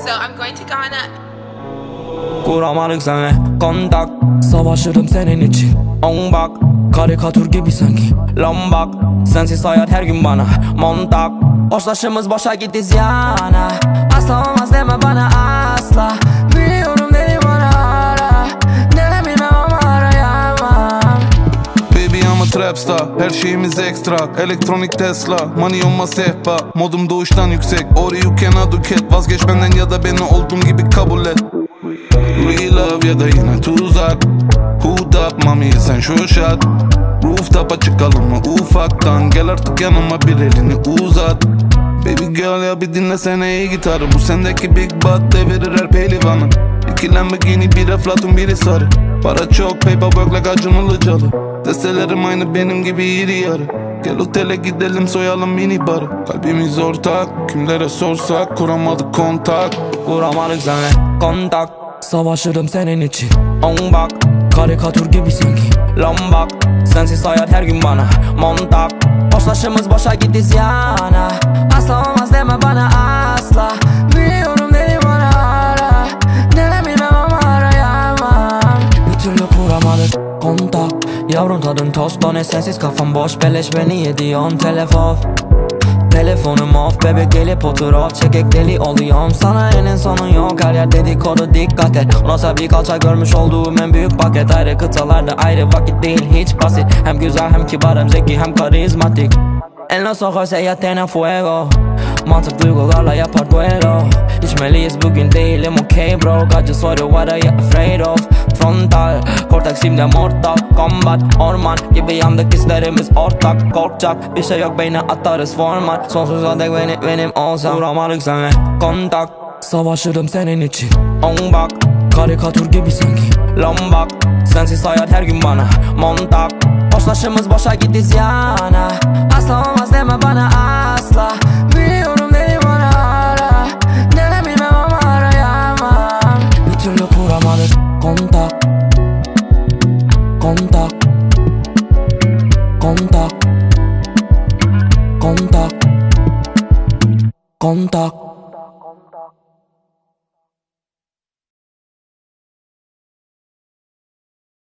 So I'm going to Ghana. Kuramadık senle kontak, savaşırım senin için. On bak, karikatür gibi sanki lombak. Sensiz hayat her gün bana montak. Hoşlaşımız boşa gitti ziyana. Asla olmaz deme bana asla. Biliyorum dedim bana ara. Neden bilmem ama arayamam. Baby I'm a trap star, her şeyimiz ekstra. Elektronik Tesla, money on my sehpa. Modum doğuştan yüksek, or you cannot do cat. Vazgeç benden ya da beni olduğum gibi kabul et. Real love ya da yine tuzak. Hood up mami sen şu şat. Rooftop'a çıkalım mı ufaktan. Gel artık yanıma bir elini uzat. Baby girl ya bir dinlesene iyi gitarı. Bu sendeki big butt devirir her pehlivanı. İki Lamborghini bir Eflatun biri sarı. Para çok paper work like Acun Ilıcalı. Destelerim aynı benim gibi iri yarı. Gel otele gidelim soyalım mini barı. Kalbimiz ortak kimlere sorsak kuramadık kontak. Kuramadık senle kontak, savaşırım senin için. On bak, karikatür gibi sanki lombak. Sensiz hayat her gün bana montak. Hoşlaşımız boşa gitti ziyana. Asla olmaz deme bana asla. Biliyorum dedim bana ara. Neden bilmem ama arayamam. Bir türlü kuramadık kontak. Yavrum tadın tost done sensiz kafam boş. Beleş beni yedi on telefon. Telefonum off bebek gelip otur off. Çekek deli oluyorum sana eninin sonu yok. Her yer dedikodu dikkat et. Onasa bir kalça görmüş olduğum en büyük paket. Ayrı kıtalarda ayrı vakit değil hiç basit. Hem güzel hem kibar hem zeki hem karizmatik. En los ojos ella tiene fuego. Mantık duygularla yapar duelo. İçmeliyiz bugün değilim okay bro. God just what are you afraid of? Frontal, kortaks simde mortal combat. Orman gibi yandık hislerimiz ortak. Korkacak bir şey yok beyne atarız format. Sonsuza dek benim olsam. Kuramadık senle kontak, savaşırım senin için. On bak, karikatür gibi sanki lombak. Sensiz hayat her gün bana montak. Hoşlaşımız boşa gitti ziyana. Asla olmaz deme bana asla. Biliyorum dedim bana ara. Neden bilmem ama arayamam. Bir türlü kuramadık kontak. Kontak. Kontak. Kontak. Kontak.